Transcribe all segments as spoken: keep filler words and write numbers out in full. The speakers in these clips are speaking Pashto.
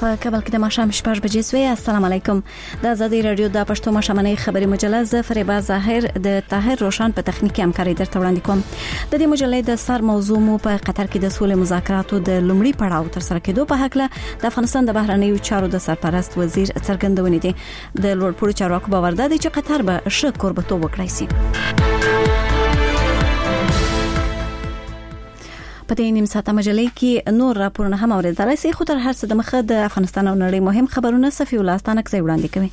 په کابل کې د ماښام شپږ بجې سوې. السلام علیکم. د ازادي رادیو د پښتو ماښامنۍ خبري مجله ز فریبا ظاهر د طاهر روشن په تخنیکی همکاري درته وړاندې کوم. د دې مجلې د سر موضوع مو په قطر کې د سولې مذاکراتو د لومړي پړاو تر سره کېدو په حق له د افغانستان د بهرنیو چارو د سرپرست وزیر څرګندونې دي. د لوړپوړو چارواکو باور ده چې قطر به ښه کوربتوب وکړي سي. په دې نیم ساعته مجلې کې نور راپورونه هم اوریدلای شئ، خو تر هر څه د مخه د افغانستان او نړۍ مهم خبرونه صفي الله ستانکزی وړاندې کوي.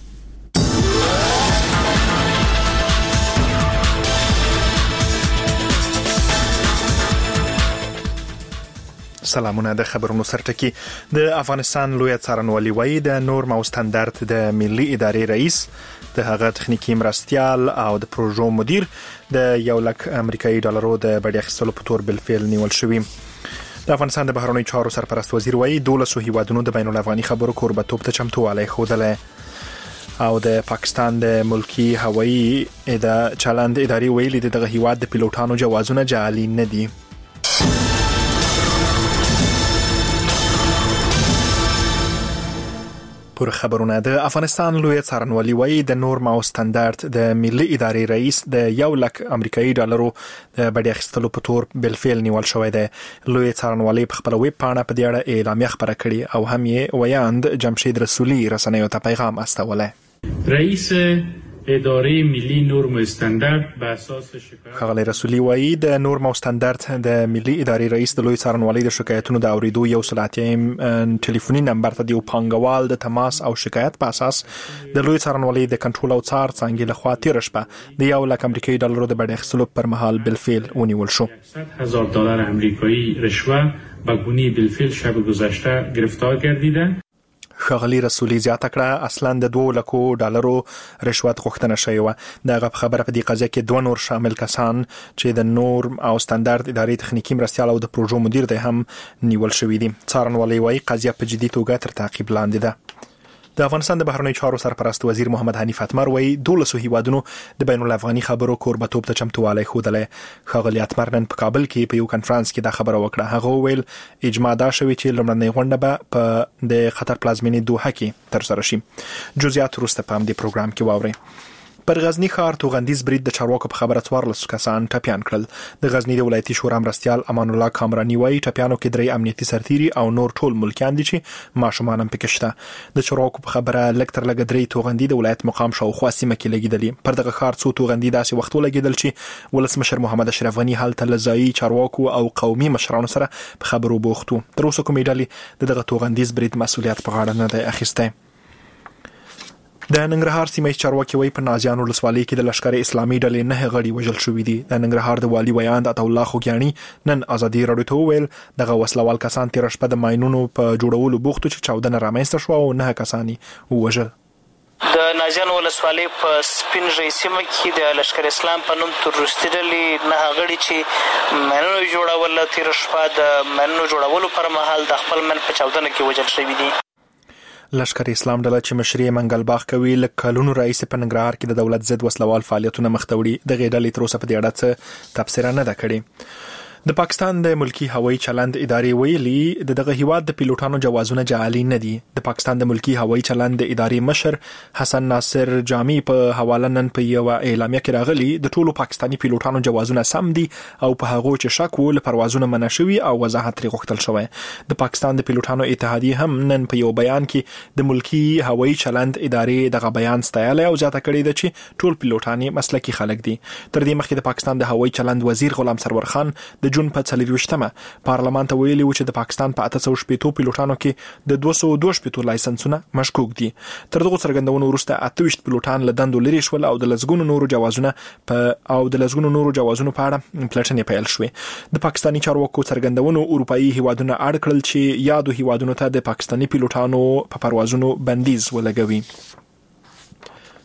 سلامونه. د خبرونو سرټکی د افغانستان لوی څارنوالي وایي د نورم او ستاندرد د ملي ادارې رئیس د هغه تخنیکی مرستيال او د پروژو مدیر د یو لک امریکایي ډالرو د بډې اخیستلو په تور بلفعل نیول شوی. د افغانستان د بهرنیو چارو سرپرست وزیر وایي دولسو هیوادونو د بین الافغاني خبرو کوربتوب ته چمتووالی ښودلی او د پاکستان د ملکی هوایي اداره چلند ادارې ویلي دغه هیواد د پیلوټانو جوازونه جعلي نه دي. پر خبرونه د افغانستان لوی څارنوالي وایي د نورم او ستاندرد د ملي ادارې رئیس د یو لک امریکایي ډالرو د بډې اخیستلو په تور بلفعل نیول شوی دی. لوی څارنوالي په خپل ویب پاڼه په دې اړه اعلامیه خبره کړې او هم یې ویاند جمشید رسولي رسنیو ته پیغام استولی. رئیس اداره ملی نورم و استاندارد به اساس شکایت خغلی رسولی وایي د نورم او ستاندرد د ملي ادارې رئیس د لوی څارنوالۍ د شکایتونو د اوریدو یو سلاتیم ټلیفوني نمبر ته د پانګوال د تماس او شکایت په اساس د لوی څارنوالۍ د کنټرول او څار څنګه له خوا تیر شپه د یو لک امریکایي ډالرو د بډې اخیستلو پر مهال بلفعل ونیول شو. صد هزار دلار امریکایی رشوه به گونه بلفعل شب گذشته گرفتار گردیدند. خغلی رسولی زیاته کړه اصلا د دوه لکو ډالرو رشوت غوښتنه شوی و. دغه خبره په دې قضیه کې دوه نور شامل کسان چې د نورم او ستاندرد ادارې تخنیکی مرستيال او د پروژو مدیر دی هم نیول شوی دي. څارنوالي وایي قضیه په جدي توګه تر تعقیب لاندې ده. د افغانستان د بهرنیو چارو سرپرست وزیر محمد حنیف اتمر وایي دولسو هیوادونو د بین الافغاني خبرو کوربتوب ته چمتووالی ښودلی. ښاغلی اتمر نن په کابل کې په یو کنفرانس کې دا خبره وکړه. هغه وویل اجماع دا شوې چې لومړنۍ غونډه به په د قطر پلازمینې دوحه کې ترسره شي. جزئیات وروسته په همدې پروګرام کې واورئ. پر غزنی ښار توغندیز برید د چارواکو په خبره څوارلس کسان ټپیان کړل. د غزنی د ولایتي شورا مرستيال امان الله کامرانی وایي ټپیانو کې درې امنیتي سرتیري او نور ټول ملکیان دي چې ماشومان هم پکې شته. د چارواکو په خبره لږ تر لږه درې توغندي د ولایت مقام شاوخوا سیمه کې لګیدلې. پر دغه ښار څو توغندي داسې وخت ولګیدل چې ولسمشر محمد اشرف غنی هلته له ځایي چارواکو او قومي مشرانو سره په خبرو بوختو. تر اوسه کومې ډلې د دغه توغندیز برید مسؤلیت په غاړه نه دی اخیستی. د ننګرهار سیمه چارواکي وایي په نازیان ولسوالۍ کې د لشکر اسلامي ډلې نه غړي وژل شوي دي. د ننګرهار د والي ویاند عطا الله خوګیاني نن ازادي راډیو ته وویل دغه وسلوال کسان تیر شپه د ماینونو په جوړولو بوختو چې چاودنه رامنځته شوه او نه کسان وژل. د نازیان ولسوالۍ په سپین ژۍ سیمه کې د لشکر اسلام په نوم تروریستي ډلې نه غړي چې ماینونو جوړول تیر شپه د ماینونو جوړولو پر مهال د خپل من په چاودنه کې وژل شوي دي. لشکر اسلام ډله چې مشري منګل باغ کوي لکه کلونو رئیس په ننګرهار کې د دولت ضد وسلوال فعالیتونه مخ ته وړي. د غېډلې تر اوسه په دې اړه څه تبصره نه ده کړې. د پاکستان د ملکی هوایي چلند ادارې ویلي دغه هیواد د پیلوټانو جوازونه جعلي نه دي. د پاکستان د ملکی هوایي چلند ادارې مشر حسن ناصر جامی په حواله نن په یو اعلامیه کې راغلي د ټولو پاکستاني پیلوټانو جوازونه سم دي او په هغه چې شک و له پروازونو منع شوي او وضاحت لري غوښتل شوی. د پاکستان د پیلوټانو اتحادیه هم نن په یو بیان کې د ملکی هوایي چلند ادارې دغه بیان ستایلی او ځاته کړی دی چې ټول پیلوټان مسلکي خلک دي. تر دې مخکې د پاکستان د هوایي چلند وزیر غلام سرور خان د جون په څلوېښتمه پارلمان ته ویلي و چې د پاکستان په اته سوه شپېتو پیلوټانو کې د دوه سوه دوه شپېتو لایسنسونه مشکوک دي. تر دغه څرګندونو وروسته اته ویشت پیلوټان له دندو لرې شول او د لسګونو نورو جوازونه په او د لسګونو نورو جوازونو په اړه پلټنې پیل شوې. د پاکستاني چارواکو څرګندونو اروپאי هیوادونه اړ کړل چې یادو هیوادونو ته د پاکستاني پیلوټانو په پروازونو بندیز ولګوي.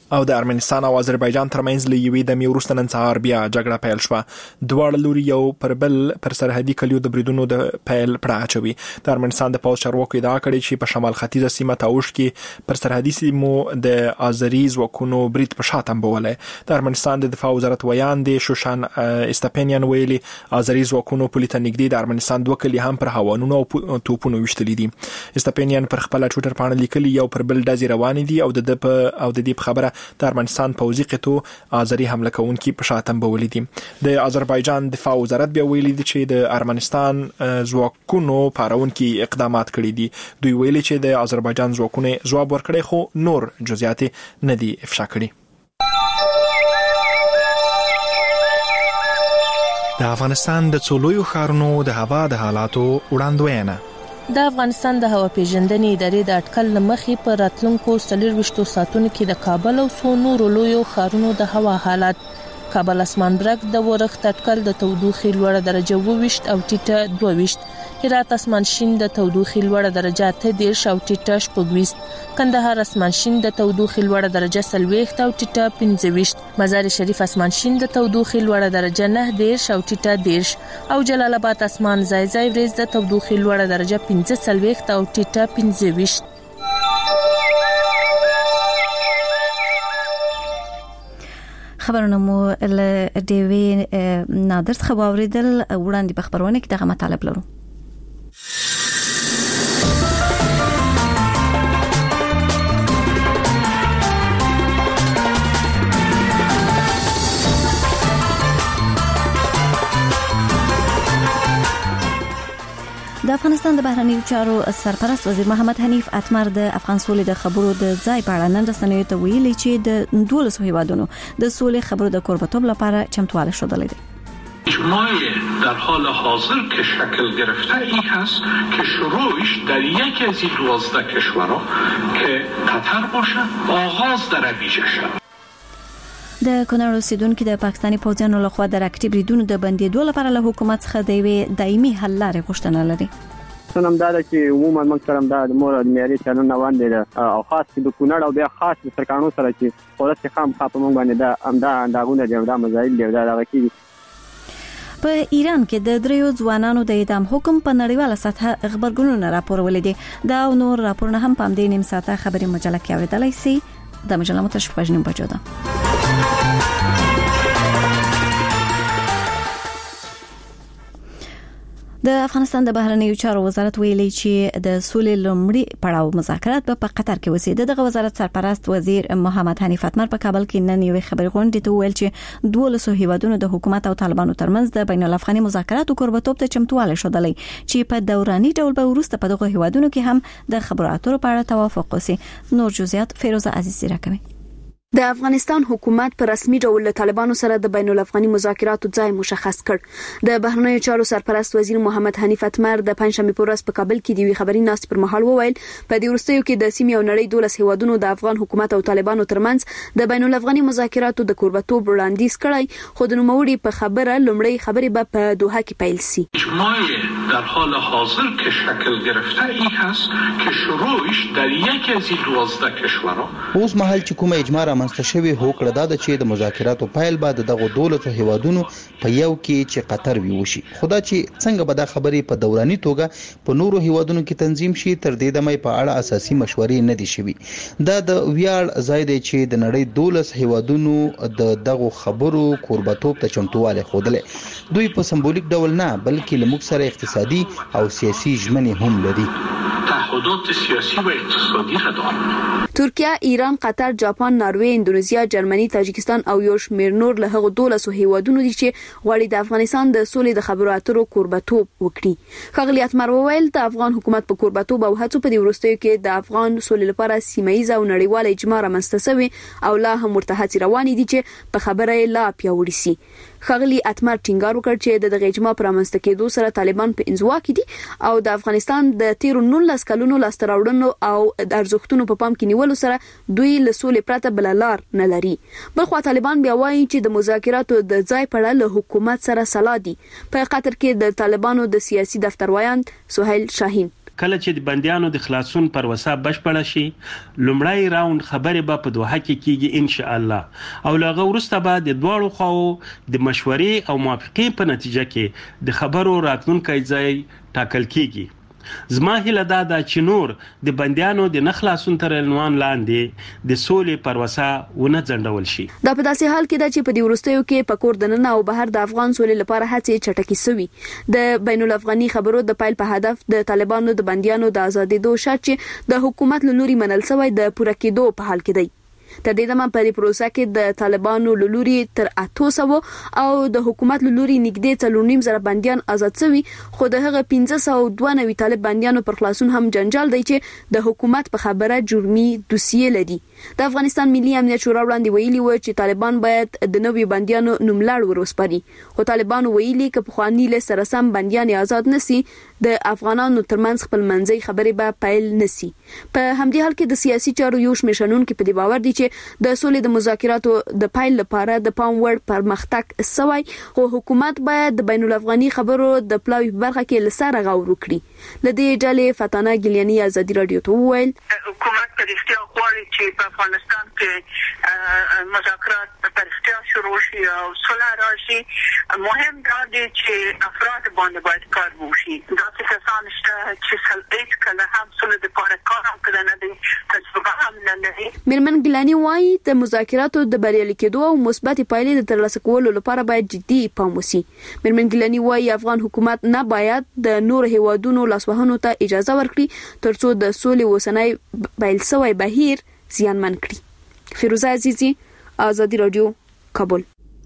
او د ارمنستان او آذربایجان ترمنځ له یوې دمې وروسته نن سهار بیا جګړه پیل شوه. دواړه لوري یو پر بل پر سرحدي کلیو د بریدونو د پیل پړه اچوي. د ارمنستان د پوځ چارواکو ادعا کړې چې په شمال ختیځه سیمه تاوش کې پر سرحدي سیمو د آذري ځواکونو برید په شا تنبولی. د ارمنستان د دفاع وزارت ویان دی شوشان استپینیان ویلي آذري ځواکونو پولې ته نږدې د ارمنستان دوه کلي هم پر هوانونو او توپونو وشتلي دي. استپینیان پر خپل ټویټر باندې لیکلي یو پر بل ډزې روانې دي او د او د دې خبره د ارمنستان پوځي قطو آذري حمله کوونکي په شا تنبولي دي. د آذربایجان دفاع وزارت بیا ویلي دي چې د ارمنستان ځواکونو پارونکي اقدامات کړي دي. دوی ویلي چې د آذربایجان ځواکونو ځواب ورکړي خو نور جزئیات نه دي افشا کړي. د افغانستان د څولویو ښارونو د هوا د حالاتو وړاندوینه. د افغانستان د هوا پیژندنې ادارې د اټکل لمخې په راتلونکو څلورويشتو ساعتونو کې د کابل او څو نورو لویو ښارونو د هوا حالت. کابل اسمان برګ د ورښت اټکل د تودوخې لوړه درجه وویشت او ټیټه دوه ویشت. هرات اسمان شین د تودوخې لوړه درجه اته دېرش او ټیټه شپږ ویشت. کندهار اسمان شین د تودوخې لوړه درجه څلوېښت او ټیټه پنځه ویشت. مزار شریف اسمان شین د تودوخې لوړه درجه نه دېرش او ټیټه دېرش. او جلال آباد اسمان ځای ځای ورځ د تودوخې لوړه درجه پنځه څلوېښت او ټیټه پنځه ویشت. خبرونه مو له ډیوی نادر څخه واوریدل. وړاندې په خبرونه کې دغه مطالب لرو. د افغانستان د بهرنیو چارو سرپرست وزیر محمد حنیف اتمر د افغان سولې د خبرو د ځای په اړه نن رسنیو ته ویلي چې د دولسو هیوادونو د سولې خبرو د کوربه‌توب لپاره چمتوالی شدلی دی. اجماع در حال حاضر که شکل گرفته این هست که شروعش در یکی از این دوازده کشورها که قطر باشد آغاز در ویژه شد. د کونړ اوسیدونکو د پاکستاني پوځیانو لخوا د راکټي بریدونو د بندیدو لپاره له حکومت څخه د یوې دایمي حل لارې غوښتنه لري. سنم دا چې عموما موږ سره دا د مور د معیاري چلن روان دي او خاص د کونړ او بیا خاص د سرکانو سره چې ولته خام خاپ موږ باندې دا امدا انداغونه دی دا مزایل دی دا راکې. په ایران کې د دریو ځوانانو د اعدام حکم په نړیواله سطحه خبرګونونه راپورولې دي. دا نور راپورونه هم په دې نیم ساعته خبري مجله کې اوریدلای شئ. د مجله متشف پښنیم بچو ده. د افغانستان د بهرنیو چارو وزارت ویلي چې د سولې لومړي پړاو مذاکرات په قطر کې وسیده. دغه وزارت سرپرست وزیر محمد حنیف اتمر په کابل کې نن یو خبري غونډه ته ویل چې دولسو هیوادونو د حکومت او طالبانو ترمنځ د بین الافغاني مذاکراتو کوربه‌توب ته چمتوالی شدلی چې په دوراني ډول به وروسته په دغه هیوادونو کې هم د خبرو اترو په اړه توافق وسی. نور جزئیات فیروزه عزیزی راکوي. د افغانستان حکومت په رسمي ډول له طالبانو سره د بین الافغاني مذاکراتو ځای مشخص کړ. د بهرنیو چارو سرپرست وزیر محمد حنیف اتمر د پنځشنبه په ورځ په کابل کې د خبري ناست پر مهال وویل په دې وروستیو کې د سیمې او نړۍ دولس هیوادونو د افغان حکومت او طالبانو ترمنځ د بین الافغاني مذاکراتو د کوربه‌توب وړاندیز کړی خو د نوموړي په خبره لومړی خبرې به په دوحه کې پیل شي. اجماع در حال حاضر که شکل گرفته این هست که شروعش در یکی از این دوازده کشورها. اوس مهال چې کومه اجماع رامنځته شوی هوکړه دا د چې د مذاکراتو پایل بعد دغه دولت هیوادونو په یو کې چې قطر وی وشي. خدا چې څنګه به دا خبرې په دوراني توګه په نورو هیوادونو کې تنظیم شي تر دې دمه په اړه اساسي مشورې نه دي شوي. دا د ویاړ ځای دی چې د نړۍ دولس هیوادونو د دغه خبرو کوربه‌توب ته چمتوالی ښودلې. دوی په سمبولیک ډول نه بلکې له موږ سره اقتصادي او سیاسي ژمنې هم لري. تعهدات سیاسی و اقتصادی را دارند. ترکیه، ایران، قطر، جاپان، نروژ، اندونیزیا، جرمني، تاجکستان او یو شمېر نور له هغو دولسو هیوادونو دي چې غواړي د افغانستان د سولې د خبرو اترو کوربه‌توب وکړي. ښاغلي اتمر وویل د افغان حکومت په کوربه‌توب او هڅو په دې وروستیو کې د افغان سولې لپاره سیمه‌ییزه او نړیواله اجماع رامنځته شوې او لا هم ورته هڅې روانې دي چې په خبره یې لا پیاوړې شي. ښاغلي اتمر ټینګار وکړ چې د اجماع پر رامنځته کېدو سره طالبان په انزوا کې دي او د افغانستان د تیرو نولس کلونو لاسته راوړنو او د ارزښتونو په پام کې نیولو سره دوی له سولې پرته بل لار نه لري. بلخو طالبان بیا وایي چې د مذاکراتو د ځای په اړه له حکومت سره سلا دي. په قطر کې د طالبانو د سیاسي دفتر وایاند سهیل شاهین کله چې د بندیانو د خلاصون پروسه بشپړه شي لومړی راوند خبرې به په دوحه کې کیږي ان شاء الله او لغه ورسته به د دواړو خواو د مشورې او موافقې په نتیجه کې د خبرو راتلونکی ځای ټاکل کیږي. زما هیله دا ده چې نور د بندیانو د نخلاصون تر عنوان لاندې د سولې پروسه ونه ځنډول شي. دا په داسې حال کې ده چې په دې وروستیو کې په کور دننه او بهر د افغان سولې لپاره هڅې چټکې شوي. د بین الافغاني خبرو د پایل په هدف د طالبانو د بندیانو د ازادېدو شرط چې د حکومت له لوري منل شوی د پوره کېدو په حال کې دی. تر دې دمه په دې پروسه کې د طالبانو له لوري تر اته سوه او د حکومت له لوري نږدې څلور نیم زره بندیان آزاد شوي خو د هغه پنځه سوه او دوه نوي طالب بندیانو پر خلاصون هم جنجال دی چې د حکومت په خبره جرمي دوسیه لري. د افغانستان ملي امنیت شورا وړاندې ویلي و چې طالبان باید د نوي بندیانو نوملړ وروسپاري خو طالبان ویلي چې په خواني له سره سم بندیان آزاد نسی د افغانانو ترمنځ خپل منځي خبرې به پایل نسی. په همدې حال کې د سیاسي چارو یو شمېر شنونکو په دې باور دي چې د سولې د مذاکراتو د پایل لپاره د پام وړ پرمختګ سوی خو حکومت باید د بین الافغاني خبرو د پلاوی برخه کې لسره غور وکړي. لدې ډلې فتانه ګلیانی ازادي رادیو ته وویل حکومت په رښتیا غواړي چې په افغانستان کې مذاکرات په رښتیا شروع شي او صلح راشي. مهم دا دی چې افراد باندې باید کار وشي. دا څه کسان شته چې هیڅ کله هم صلح لپاره کار هم کړی نه دي تجربه هم نه لري. میرمن ګیلانی وايي د مذاکراتو د بریالي کېدو او مثبت پایلې د ترلاسه کولو لپاره باید جدي پام وشي. میرمن ګیلانی وايي افغان حکومت نه باید د نور هیوادونو لاسوهنو ته اجازه ورکړي ترڅو د سولې وسنۍ پیل شوی بهیر زیانمن کړي. فیروزه عزیزی، آزادی رادیو، کابل.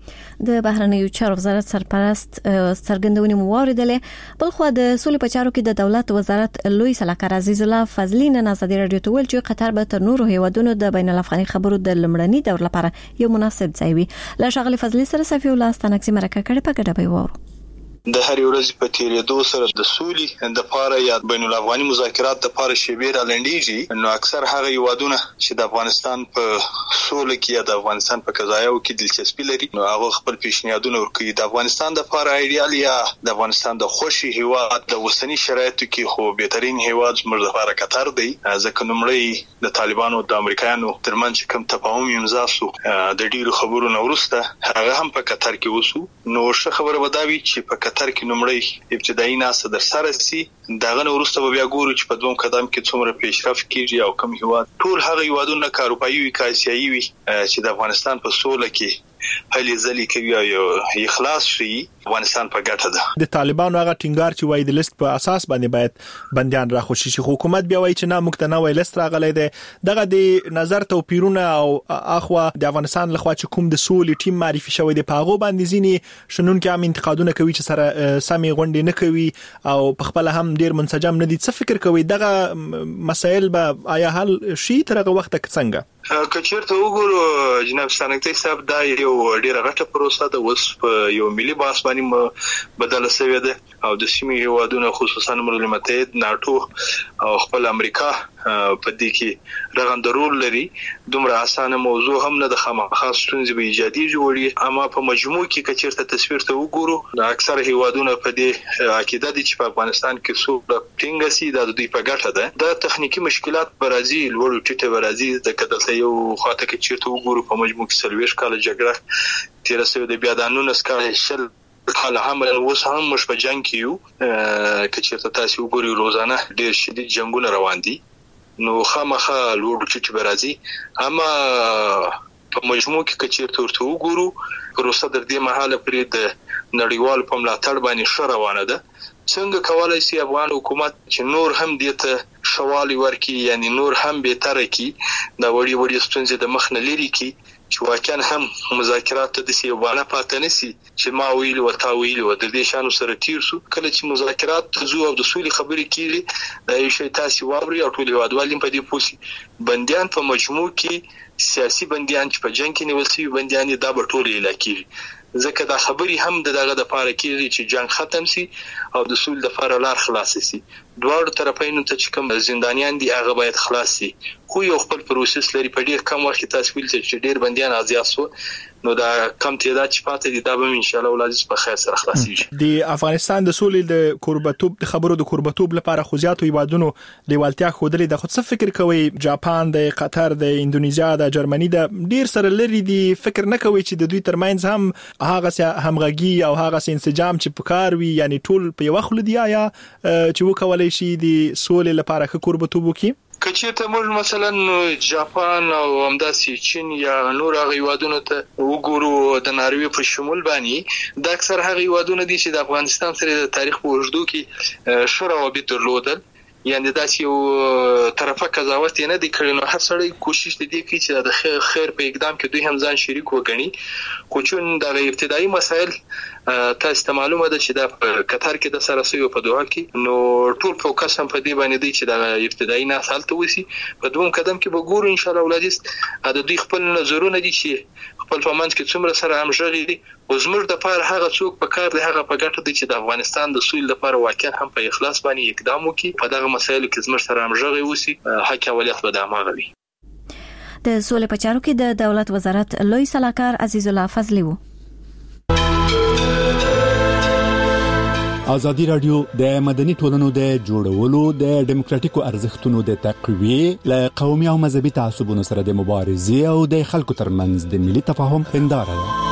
د بهرنیو چارو وزارت سرپرست څرګندونې مو واوریدلې. بل خو د سولې په چارو کې د دولت وزارت لوی سلاکار عزیز الله فضلی نن آزادي رادیو ته ویل چې قطر به تر نورو هیوادونو د بین الافغاني خبرو د لمړني دور لپاره یو مناسب ځای وي. له ښاغلي فضلی سره صفی الله ستانکسي مرکه کړې په ګډه به وورو. د هرې ورځې په تیریدو سره د سولې د پاره یا بین الافغاني مذاکرات د پاره شیبې را لنډیږي نو اکثر هغه هیوادونه چې د افغانستان په سولې کې یا د افغانستان په قضایاو کې دلچسپي لري نو هغه خپل پیشنهادونه ورکوي. د افغانستان د پاره ایډیال یا د افغانستان د خوشي هیواد د وسنی شرایطو کې خو بهترین هیواد زموږ لپاره قطر دی. ځکه نومړی د طالبانو د امریکایانو ترمنځ کوم تفاهم امضا شو د ډیرو خبرو نه وروسته هغه هم په قطر کې وسو. نو ښه خبره وداوي چې په قطر کې نومړی ابتدایي ناسه در سره سي دغه نو وروسته بیا ګورو چې په دوم قدم کې څومره پیشرفت کیږي او کوم هیواد ټول هغه هیوادونه کاروبایي وي کاسيایي وي چې د افغانستان په سوله کې هلي ځلې کوي او اخلاص شي افغانستان په ګټه ده. د طالبانو هغه ټینګار چې وایي د لیست په اساس باندې باید بنديان راخوشي شي حکومت بیا وایي چې نه مقتنع وایي لیست راغلی دی. دغه د نظر توپیرونه او اخوا د افغانستان لخوا چې کوم د سولې ټیم معرفي شوی دی په هغه باندې ځینی شنونکو هم انتقادونه کوي چې سره سمې غونډې نه کوي او په خپل هم ډیر منسجم نه دي. څه فکر کوي دغه مسایل به آیا حل شي تر هغه وخت څنګه؟ کچېرته وګورو جناب ستانکسي صاحب دا یو ډیره غټه پروسه ده اوس په یو ملي باس باندې بدل شوې ده او د سیمې هیوادونو خصوصا ملل متحد ناتو او خپل امریکا په دې کې رغندرول لري. دومره اسانه موضوع هم نه د خامخا ستونزې به ایجادي جوړي اما په مجموع کې کچېرته تصویر ته وګورو د اکثر هیوادونو په دې عقیده دي چې په افغانستان کې سوله ټینګه سي د دوی په ګټه ده. د تخنیکی مشکلات برازیل ورو ټیټه برازیل د کدل یو خاطر کې چیرته وګورو په مجموع کې سلويش کال جګړه تیر سوی د بیا د نونس کال شل کال هم اوس هم مش په جنگ کې یو کې چیرته تاسو وګورئ روزانه ډیر شدید جنگونه روان دي نو خامخا لوړ چې برازي اما په مجموع کې چیرته ورته وګورو پروسه در دې مهاله پرې د نړیوال په ملاتړ باندې ش روانه ده. څنګه کولای شي افغان حکومت چې نور هم دته شوالي ورکي یعنی نور هم به تر کی دا وړي وړي ستونزې د مخ نه لري کی چې واقعا هم مذاکرات د سی وباله پاتې نسی چې ما ویل او تا ویل او د دې شانو سره تیر سو کله چې مذاکرات زو او د سولې خبرې کیږي دا یو شی تاسو واوري او ټول هیوادوالین په دې پوسی بنديان په مجموع کې سیاسي بنديان چې په جنگ کې نیول شوی بنديان دا به ټول علاقې ځکه دا خبري هم دغه د پاره کېږي چې جنگ ختم سي او د سول د لپاره لار خلاص سي دواړو طرفینو ته چې کوم زندانیان دي هغه باید خلاص شي. خو یو خپل پروسس لري، په ډیر کم وخت کې تاسو ویل چې ډیر بنديان ازیا سو، نو دا کم تعداد چې پاتې دي دا به ان شاء الله ولادت په خیر سره خلاصيږي. د افغانستان د سولې د کوربتوب د خبرو د کوربتوب لپاره خو زیاتو هیوادونو لیوالتیا خودلې د خود څه فکر کوي؟ جاپان، د قطر، د اندونیزیا، د جرمني د ډیر سره لري دي فکر نه کوي چې د دوی ترمنځ هم هغه همغږي او هغه انسجام چې پکار وي، یعنی ټول په یو خل دی یا چې وکولای شي د سولې لپاره ښه کوربتوب وکړي؟ کچېته موږ مثلا جاپان او همداسې چین یا نور هغه هیوادونو ته وګورو، د ناروې په شمول باندې د اکثر هغه هیوادونو دي چې د افغانستان سره د تاریخ په اوږدو کې ښه روابط درلودل، یعنی دا چې یو طرفه قضاوت نه دی کړی، نو هر سړی کوشش دی کوي چې د خیر خیر په اقدام کې دوی هم ځان شریک وګڼي. خو چون د ابتدایي مسایل تاسو معلومه ده چې د قطر کې د سره سوي په دوه کې، نو ټول فوکس هم په دې باندې دی چې د ابتدایي نه حالت وسی. په دوم قدم کې به ګورو ان شاء الله ولادت د دوی خپل نظرونه دي چې خپل فهمند کې څومره سره همغږي دي. او زموږ د پاره هغه څوک په کار دی هغه په ګټه دي چې د افغانستان د سولې لپاره واقعا هم په اخلاص باندې اقدام وکړي، په دغه مسایلو کې زموږ سره همغږي وسی. حق اولیت به د اماغه وي. د سولې په چارو کې د دولت وزارت لوی صلاحکار عزیز الله فضلی وو. ازادي رادیو د مدني ټولنو د جوړولو د دیموکراتیکو ارزښتونو د تقویه ل قومي او مذهبي تعصبونو سره د مبارزې او د خلکو ترمنځ د ملي تفاهم هنداره ده.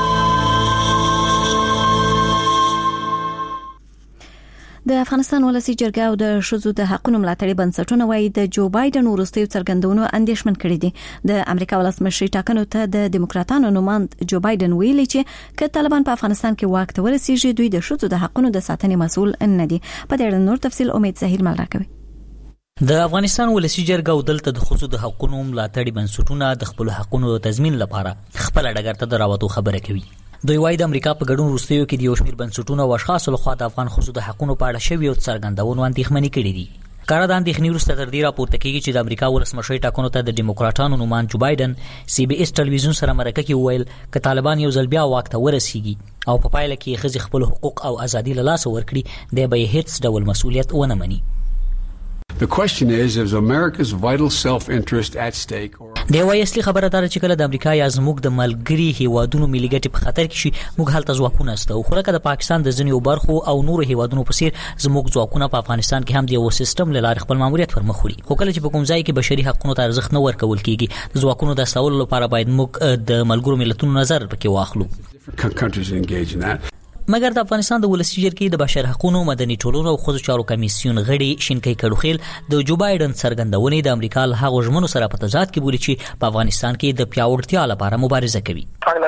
د افغانستان ولسی جرګه او د شذو د حقوقو ملاتړي بنسټونه وايي د جو بایدن وروستیو څرګندونو اندیشمن کړي دي. د امریکا ولسمشر ټاکنو ته د دیموکراتانو نوماند جو بایدن ویلي چې ک طالبان په افغانستان کې واک ته ورسیږي دوی د شذو د حقوقو د ساتنې مسؤل نه دي. په دې اړه نور تفصیل امید زهیر مل راکوي. د افغانستان ولسی جرګه او دلته د خصوصي د حقوقو ملاتړي بنسټونه د خپل حقوقو تضمین لپاره خپل ډګر ته دراوته خبره کوي. دوی وايي د امریکا په ګډون وروستیو کې د یو شمېر بنسټونو او اشخاصو لخوا د افغان خصوصي د حقوقو په اړه شوی او څرګندونو اندېښمنې کړې دي. کار د اندېښنې وروسته تر دې راپورته کېږي چې د امریکا ولسمشر ټاکنو ته د دیموکراتانو نوماند جو بایدن سی بي اس ټلویزیون سره مرکه کې وویل ک طالبان یو ځل بیا واک ته ورسیږي او په پایله کې خځې خپل حقوق او ازادي له لاسه ورکړي د به هیڅ ډول مسؤلیت ونه مني. The question is, is America's vital self-interest at stake? دی وايي اصلي خبره دا چې کله د امریکا یا زموږ د ملګری هیوادونو ملي ګټې په خطر کې شي موږ هلته ځواکونه استو خو لکه د پاکستان د ځینو برخو او نورو هیوادونو په څیر زموږ ځواکونه په افغانستان کې هم د یو سیستم لاره خپل ماموریت پر مخ وړي. خو کله چې په کوم ځای کې بشري حقوقو ته ارزښت نه ورکول کیږي د ځواکونو د استولو لپاره باید موږ د ملګرو ملتونو نظر پکې واخلو. Countries engage in that. مګر د افغانستان د ولسی جرګې د بشر حقوقو مدني ټولنو او خصوصي چارو کمیسیون غړي شینکای کډوخیل د جو بایدن څرګندونې د امریکا له هغو ژمنو سره په تضاد کې بولي چې په افغانستان کې د پیاوړتیا لپاره مبارزه کوي.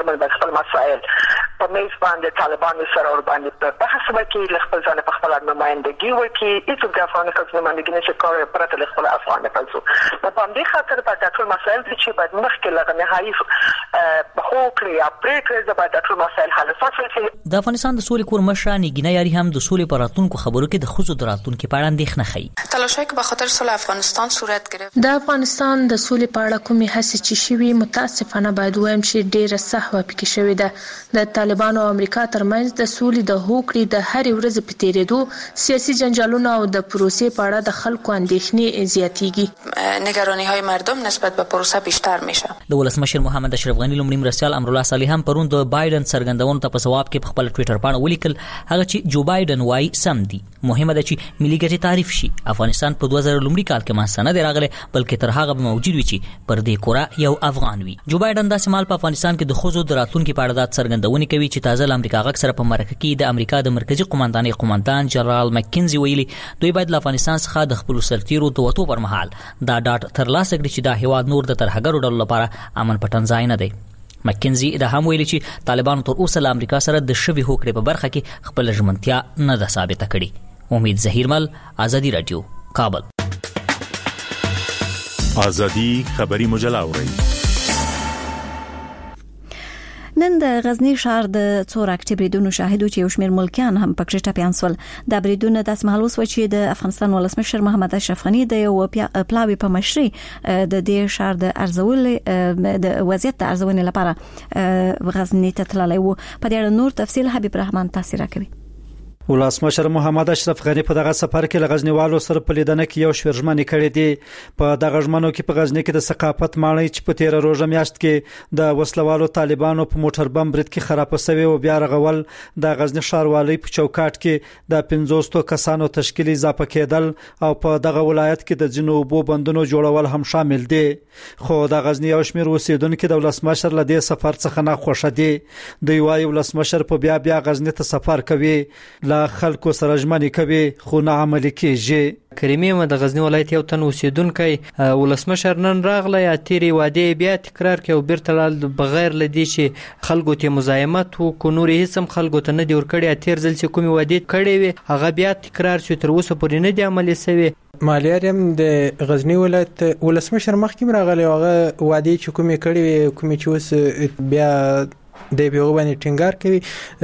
په میز باندې طالبانو سره ور باندې په بحث وکړي خپل ځان په خپل نمائندګي وکړي چې د افغان خلکو نمائندګي نشي کولای پرته له خپل افغان خلکو په باندې خاطر په ټول مسایل چې باید مخکې لغه نهایي په کړی یا پریکړه د باید ټول مسایل حل شي. د افغانستان د سولې کور مشران ګینه یاري هم د سولې پر راتلونکو خبرو کې د خصوصي دراتونکو په اړه اندېښنه ښيي. تلاشای که به خاطر صلح افغانستان صورت گرفت. د افغانستان د سولې په اړه کومې هڅې چې شوي متاسفانه باید وایم چې ډېره سهوه پکې شوې ده. د طالبانو او امریکا ترمنځ د سولې د هوکړې د هرې ورځې په تیریدو سیاسي جنجالونه او د پروسې په اړه د خلکو اندېښنې زیاتېږي. نگرانی‌های مردم نسبت به پروسه بیشتر میشه. د ولسمشر محمد اشرف غنی لومړی مرستیال امرالله صالح هم پرون د بایدن څرګندونو ته په جواب کې خپل ټوئیټر باندې ولیکل هغه چې جو بایدن وايي سم دي. مهمه ده چې ملي ګټې تعریف شي. افغانستان په دوه زره لومړي کال کې مانسته نه دی راغلی بلکې تر هغه به موجود وي چې پر دې کورا یو افغان وي. جو بایدن داسې مال په افغانستان کې د خزو د راتلونکو په اړه څرګندونې کوي چې تازه امریکا غږ سره په مرکه کې د امریکا د مرکزی قوماندانۍ قوماندان جنرال مکینزي ویلي دوی باید له افغانستان څخه د خپل سرتیرو د وټو پر مهال دا ډاټ ترلاسه کړي چې دا هیواد نور د ترهګرو ډلو لپاره امن پټن ځای نه دی. مکینزي دا هم ویلي چې طالبانو تر اوسه له امریکا سره د شوي هوکړې په برخه کې خپل ژمنتیا نه ده ثابته کړې. امید زهیر مل، آزادی رادیو، کابل. آزادی خبری مجله اورئ. نن د غزنی ښار د څو راکټي بریدونو شاهدو چې یو شمېر ملکیان هم پکې ټپیان شول. د بریدونو داس محل وسو چې د افغانستان ولسمشر محمد اشرف غنی د یو پلاوی په مشرۍ د دې ښار د ارزول د وضعیت د ارزونې لپاره غزنی ته تللی وو. په دې اړه نور تفصیل حبیب رحمان تاسو راکوي. ولسمشر محمد اشرف غنی په دغه سفر کې لغزنیوالو سره په لیدنه کې یو شمېر ژمنې کړې دي. په دغه ژمنو کې په غزنی کې د ثقافت ماڼۍ چې په تیر روزه میاشت کې د وسلوالو طالبانو په موټر بم برید کې خراب شوی او بیا رغول، د غزنی ښاروالۍ په چوکاټ کې د پنځوستو کسانو تشکیل اضافه کېدل او په دغه ولایت کې د جنوبو بندونو جوړول هم شامل دي. خو د غزنی یو شمېر اوسیدونکو د ولسمشر له دې سفر څخه نه خوښ دي. دوی وايي ولسمشر په بیا بیا غزنی ته سفر کوي، لا خلکو سره ژمنې کوي خو نه عملي کیږي. کریمي ما د غزنی ولایت یو تن اوسیدونکی ولسمشر نن راغلی اتيري وعده بیا تکرار کوي او بیرته بغیر لدی چې خلکو ته مزاحمت او کو نور هیڅ هم خلکو ته نه دی ورکړي. اتیر ځل چې کومي وعده کړې وي هغه بیا تکرار شو، تر اوسه پورې نه دی عملي شوی. مالیارم د غزنی ولایت ولسمشر مخکې راغلی هغه وعده چې کومي کړې وي کومي چې اوس بیا د بیرو باندې ټینګار کوي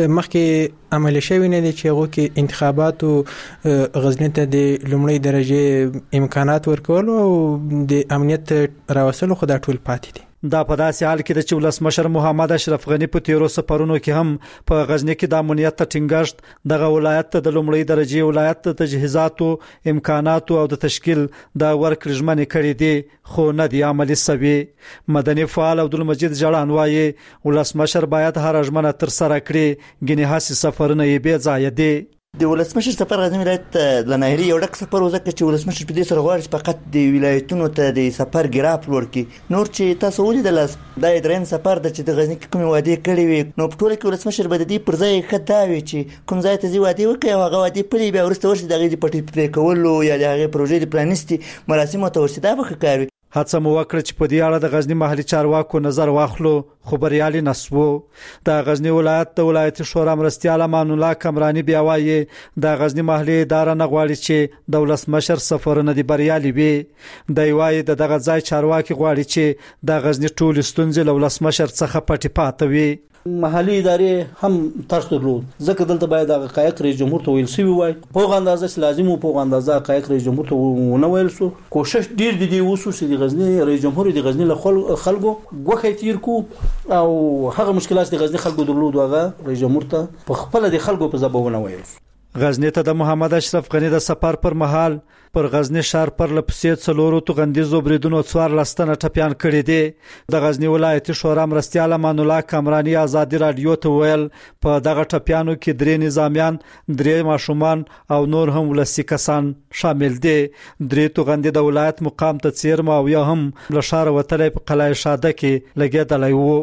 مخکې عمل شوی نه دي چې هغه کې انتخابات او غزنی ته د لومړی درجه امکانات ورکول او د امنیت راوصلو خو دا ټول پاتې دي. دا په داسې حال کې چې ولسمشر محمد اشرف غنی په تیرو سفرونو کې هم په غزنی کې د امنیت ټینګښت دغه ولایت ته د لومړی درجه ولایت ته تجهیزاتو امکاناتو او د تشکیل د ورکړې ژمنې کړې دي خو نه دی عملي شوی. مدني فعال عبدالمجید جړان وايي ولسمشر باید هر ژمنه تر سره کړي، ګنې هڅې سفرونه یې بې ځایه دي. د ولسمشر سفر غزنی ولایت د نهری یو ډک سفر وزکه چې ولسمشر په دې سره غواړي فقط د ولایتونو ته د سفر ګراف ورکړي. نور چې تاسو ولیدل د دریم سفر د چې د غزنی کوم وعده کړی وي نو په ټول کې ولسمشر به د دې پر ځای خداوي چې کوم ځای ته زی وعده وکړي او هغه وعده پلی بیا ورسته ورسته د غږی پټي پرې کولو یا د هغه پروژې د پلانستي مراسم ته ورسته دا به کوي. هڅه مو وکړه چې په دې اړه د غزنی محلي چارواکو نظر واخلو خو بریالي نسو. د غزنی ولایت د ولایت شورا مرستیال امان الله کمرانی بیا وایي د غزنی محلي اداره نه غواړي چې د ولسمشر سفرونه د بریالي وي. د وایي د دغه ځای چارواکي غواړي چې د غزنی ټول ستونزې له ولسمشر څخه پټي پاتې وي. محلي ادارې هم تاسو درلود ځکه دلته باید د حقایق رئیس جمهور ته ویل سوي وای په اندازه چې لازم او په اندازه حقایق رئیس جمهور ته ونه ویل سو. کوشش ډیر دي وسو چې د غزنی رئیس جمهور د غزنی له خلکو غوخه تیر کو او هغه مشکلات د غزنی خلکو درلود هغه رئیس جمهور ته په خپل د خلکو په ځبونه ویل. غزنی ته د محمد اشرف غنی د سفر پر مهال پر غزنی شهر پر لپسې څلورو توغندیزو بریدونو څوار لستنه ټپيان کړي دي. د غزنی ولایت شورا مرستیال امان الله کمرانی آزادی رادیو ته ویل په دغه ټپيانو کې درې نظامیان، درې ماشومان او نور هم ولسی کسان شامل دي. درې توغندي د ولایت مقام ته چیرمه او یا هم لشار وتلې په قلعه شاده کې لګیدلای وو.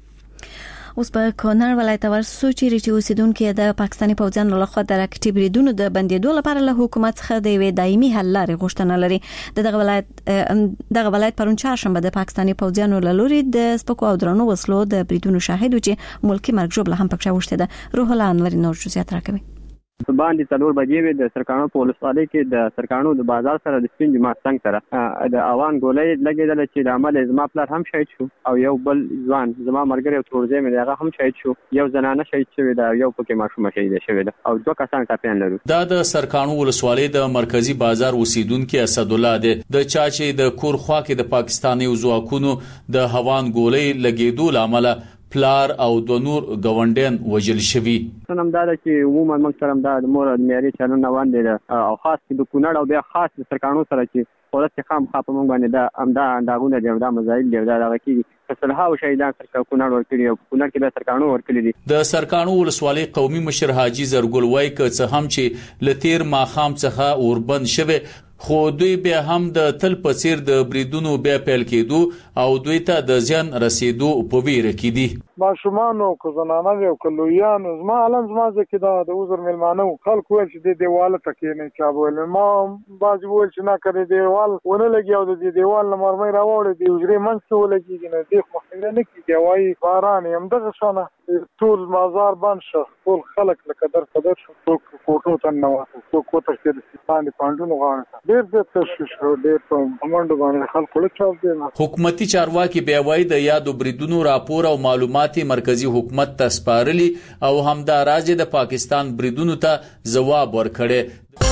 اوس په کونړ ولایت ورسو چې چې اوسیدونکو د پاکستاني پوځیانو لخوا د راکټي بریدونو د بندیدو لپاره له حکومت څخه د وی دایمي حل لارې غوښتنه لري. دغه ولایت دغه ولایت پرون چهارشنبه د پاکستاني پوځیانو له لوري د سپکو او درنو وسلو د بریدونو شاهد چې ملکی مرګ جوړه هم پکښه وشته ده. روح الله انور نور جزئیات راکوي. باندې څلور بجې وې د سرکانو په ولسوالۍ کې د سرکانو د بازار سره د سپین جماعت څنګه سره د اوان ګولې لګېدل چې د عمل زما پلار هم شهید شو او یو بل ځوان زما مرګره او تورځې مې هغه هم شهید شو. یو زنانه شهید شوی دا یو پکې ماشوم شهید شوی دا او دوه کسان ټاپیان لري. دا د سرکانو ولسوالۍ د مرکزی بازار اوسیدونکو اسد الله دی د چا چې د کور خوا کې د پاکستاني ځواکونو د هوان ګولې لګېدو لامل پلار او د نور گاونډین وجل شوی. نن دا چې عموما موږ سره د مور د معیاري چلن روان دي او خاص د کونړ او بیا خاص د سرکانو سره چې ولته خام خاپه موږ باندې دا امدا انداغونه دي دا مزایل دي دا دغه کې فصلها او شهیدان سرکانو کونړ ورکړي او کونړ کې د سرکانو ورکړي دي. د سرکانو ولسوالۍ قومي مشر حاجی زرګل وای ک څه هم چې لتیر ماخام څخه اوربند شوه خو دوی به هم د تل په څیر د بریدونو بیا پیل کېدو او دوی ته د ځان رسیدو په ویره کې دي. ماشومان او زنانه او کلویان زما علم زما ځکه دا د وزر ملمانو خلکو چې د دیواله تکې نه چا بول ما باز ول چې نه کړی دیوال ونه لګي او د دیوال مرمۍ راوړي دی وزري منځ ولګي نه دی خو نه کیږي وای باران هم دغه شانه ټول مازار بند شو ټول خلک لکه در قدر شو ټول کوټو ته نو ټول کوټه کې د ستاني پاندونو غاړه ډېر د تشویش ډېر په منډه باندې خلکو له چاپ دي. حکومتي چارواکي بیا وایي د یادو بریدونو راپور او معلومات مرکزی حکومت ته سپارلي او همدا راځي د پاکستان بریدونو ته جواب ورکړي.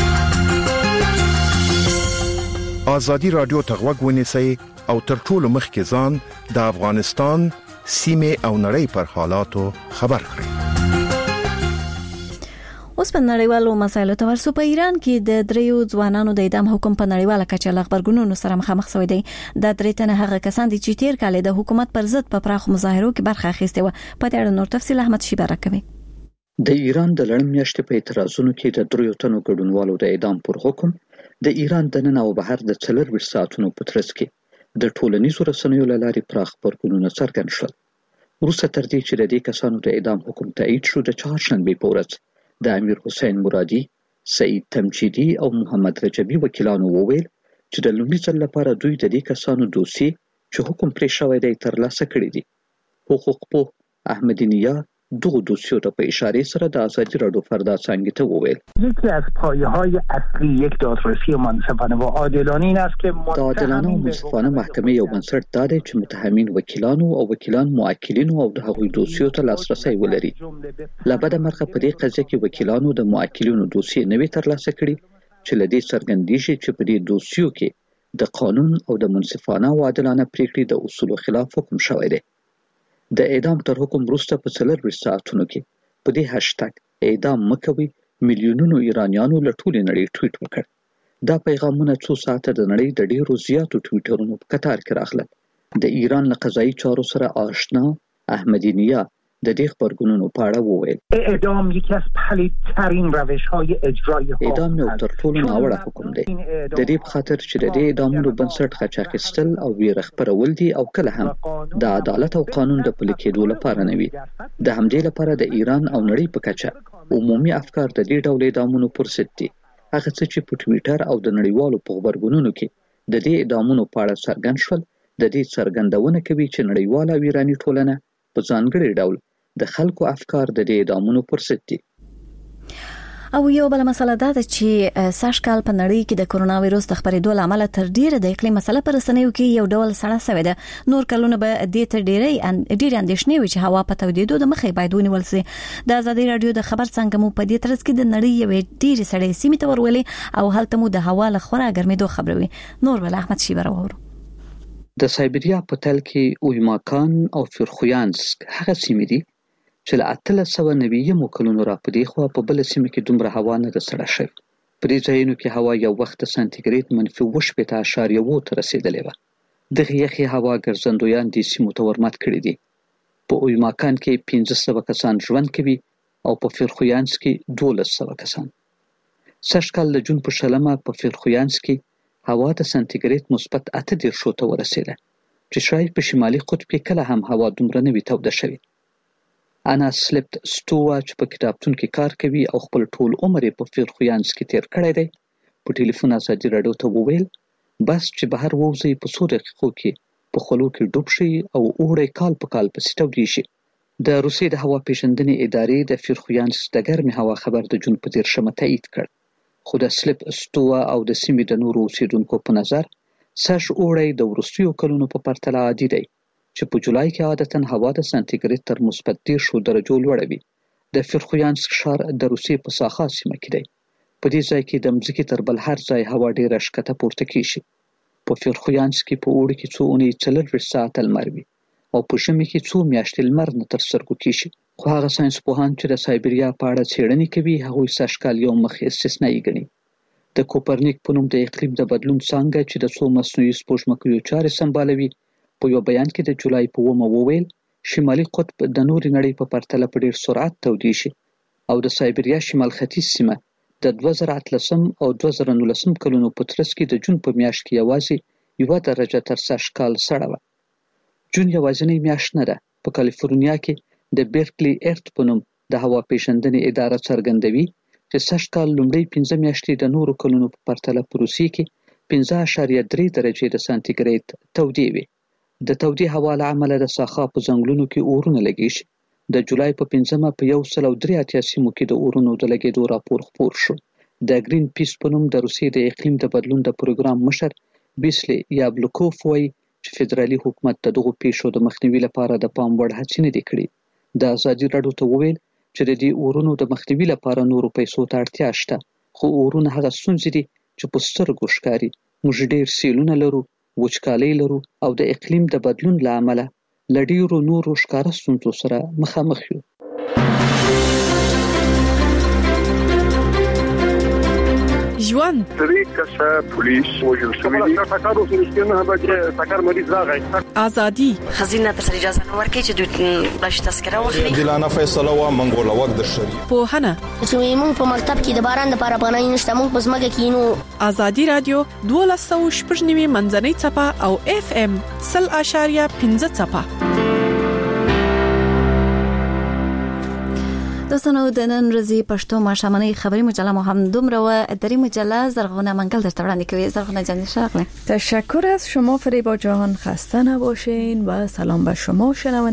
آزادی رادیو ته غوږ ونیسئ او تر ټولو مخکې ځان د افغانستان سیمه او نړۍ پر حالاتو خبر کړئ. اوس په نړیوالو مسایلو ته ورسو. په ایران کې د دریو ځوانانو د اعدام حکم په نړیواله کچه له خبرګونونو سره مخامخ شوی دی. د درې تنه هغه کسان دي چې تیر کال د حکومت پر ضد په پراخو مظاهرو کې برخه اخیسته و. په دې اړه نور تفصیل احمد شیبه راکوي. د ایران د لړم میاشتې په اعتراضونو کې د دریو تنو ګډونوالو د اعدام پر حکم د ایران د نن او بهر د څلور ساعتونو په ترڅ کې د ټولنیزو رسنیو له لارې پراخ خبرونه څرګند شول. وروسته تر دې چې د دې کسانو د اعدام حکم تایید شو، د چهارشنبې په ورځ د امیر حسین مرادي، سعید تمجیدي او محمد رجبي وکیلانو وویل چې د لومړي ځل لپاره دوی د دې کسانو دوسیې چې حکم پرې شوی دی ترلاسه کړي دي. حقوقپوه احمدی نیا دو دوسیو را په اشاره سره د آزادی رادیو فردا څنګه ته وویل یکی از پایه‌های اصلی یک دادرسی منصفانه و عادلانه این است که د عادلانه او منصفانه محکمې یو بنسټ دا دی چې متهمین وکیلانو او وکیلان موکلینو او د هغوی دوسیو ته لاسرسی ولري. لبده مرخه په دې قضیه کې وکیلانو د موکلینو دوسیې نه وی ترلاسه کړي چې لدې څرګندېږي چې په دې دوسیو کې د قانون او د منصفانه او عادلانه پریکړې د اصولو خلاف حکم شوی دی. د اعدام تر حکم وروسته په څلور ساعتونو کې په دې هشتګ اعدام مکوي میلیونونو ایرانیانو له ټولې نړۍ ټویټ وکړ. دا پیغامونه څو ساعته د نړۍ د ډیرو زیاتو ټویټرونو په کتار کې راغلل. د ایران له قضایي چارو سره آشنا احمدی نیا د دې خبرګونونو په اړه وویل اعدام یکی از پلیدترین روش‌های اجرای حکم اعدام یو تر ټولو ناوړه حکم دی. د دې په خاطر چې د دې اعدامونو بنسټ غچ اخیستل او ویره خپرول دي او کله هم د عدالت او قانون د پلي کېدو لپاره نه وي. د همدې لپاره د ایران او نړۍ په کچه عمومي افکار د دې ډول اعدامونو پر ضد دي. هغه څه چې په ټویټر او د نړیوالو په خبرګونونو کې د دې اعدامونو په اړه څرګند شول د دې څرګندونه کوي چې نړیواله او ایراني ټولنه په ځانګړي ډول د خلکو افکار د دې اعدامونو پر ضد دي. او یو بل مسله دا ده چې سږ کال په نړۍ کې د کرونا وایرس د خپرېدو لامل تر ډیره د اقلیم مسله پر رسنیو کې یو ډول سړه سوي ده. نور کلونه به دې ته ډیره ډیره اندېښنې وي چې هوا په تودېدو د مخې باید ونیول شي. د آزادي رادیو د خبر څنګه مو په دې ترڅ کې د نړۍ یو ډیره سړې سیمې ته ورولې او هلته مو د هوا له خورا ګرمېدو خبروي. نور ول احمد شیبه راوړو. د سایبریا په تل کې اویماکان او فرخویانسک هغه سیمې دي چې له اتلس سوه نوي کلونو را په دې خوا په بل سیمه کې دومره هوا نه ده سړه شوې. په دې ځایونو کې هوا یو وخت د سانتیګریډ منفي اووه شپېته اعشاریه اووه ته رسېدلې وه. دغه یخې هوا ګرځندویان دې سیمو ته ورمات کړي دي. په اویماکان کې پنځه سوه کسان ژوند کوي او په فرخویانس کې دولس سوه کسان. سږ کال د جون په شلمه په فرخویانس کې هوا د سانتیګریډ مثبت اته دېرشو ته ورسېده چې شاید په شمالي قطب کې کله هم هوا دومره نه وي توده شوې. انا سلیپت ستووا چې په کتابتون کې کار کوي او خپل ټول عمر په فرخویانس کې تیر کړی دی په ټلیفون آزادي رادیو ته وویل بس چې بهر ووځئ په څو دقیقو کې په خولو کې ډوب شي او اوړی کال په کال پسې تودې شي. د روسیې د هوا پیژندنې ادارې د فرخویانس د ګرمې هوا خبر د جون په دېرشمه تایید کړ. خو د سلیپ ستووا او د سیمې د نورو اوسیدونکو په نظر سږ اوړی د وروستیو کلونو په پرتله عادي دی چې په جولای کې عادتاً هوا د سانتیګریډ تر مثبت دېرشو درجو لوړه وي. د فرخویانسک ښار د روسیې په ساخا سیمه کې دی. په دې ځای کې د مځکې تر بل هر ځای هوا ډېره ښکته پورته کېږي. په فرخویانسک کې په اوړي کې څو اونۍ څلرویشت ساعته لمر وي او په ژمي کې څو میاشتې لمر نه تر سترګو کېږي. خو هغه ساینسپوهان چې د سایبریا په اړه څېړنې کوي هغوی سږ کال یو مخ استثنایي ګڼي. د کوپرنیک په نوم د اقلیم د بدلون څانګه چې د څو مصنوعي سپوږمکیو چارې سمبالوي په یو بیان کې د جولای په اوومه وویل شمالي قطب د نورې نړۍ په پرتله په ډېر سرعت تودېږي او د سایبریا شمال ختیځ سیمه د دوه زره اتلسم او دوه زره نولسم کلونو په ترڅ کې د جون په میاشت کې یوازې یوه درجه تر سږ کال سړه وه. جون یوازینۍ میاشت نه ده. په کالیفورنیا کې د بیرکلي ایرت په نوم د هوا پیژندنې اداره څرګندوي چې سږ کال لومړۍ پنځه میاشتې د نورو کلونو په پرتله په روسیې کې پنځه اعشاریه درې درجې د سانتیګریډ تودې وي. د تودې هوا له امله د ساخا په ځنګلونو کې اورونه لګېږي. د جولای په پنځمه په یو سل او درې اتیا سیمو کې د اورونو د لګېدو راپور خپور شو. د ګرین پیس په نوم د روسیې د اقلیم د بدلون د پروګرام مشر بیسلی یابلوکوف وایي چې فدرالي حکومت د دغو پیښو د مخنیوي لپاره د پام وړ هڅې نه دي کړې. د آزادي رادیو ته وویل چې د دې اورونو د مخنیوي لپاره نورو پیسو ته اړتیا شته، خو اورونه هغه ستونزې دي چې په سترګو ښکاري. موږ ډېر سیلونه لرو، وچکالۍ لرو او د اقلیم د بدلون له امله له ډېرو نورو ښکاره ستونزو سره مخامخ یو. ژوند درې کسه پولیس وژل شوي دي ټکر وسو نه به ټکر مریض راغی ازادي خزینه تر اجازه نه ورکړي چې دوی بلش تذکره واخلي دلانه فیصله وا منغوله وخت د شری په هنه چې موږ په مکتب کې د باران د لپاره پناه نشته موږ په ځمکه کې نو ازادي رادیو دولس سوه شپږ نوي منځنۍ چپه او اف ام صفر اشاریه پنځه چپه. دوستانو د نن ورځې پښتو ماښامنۍ خبری مجله مو هم دومره و. دری مجله زرغونه منگل در وړاندې کوي. زرغونه جان شاغله. تشکر از شما فریبا جان. خسته نباشین و سلام به شما شنوندگان.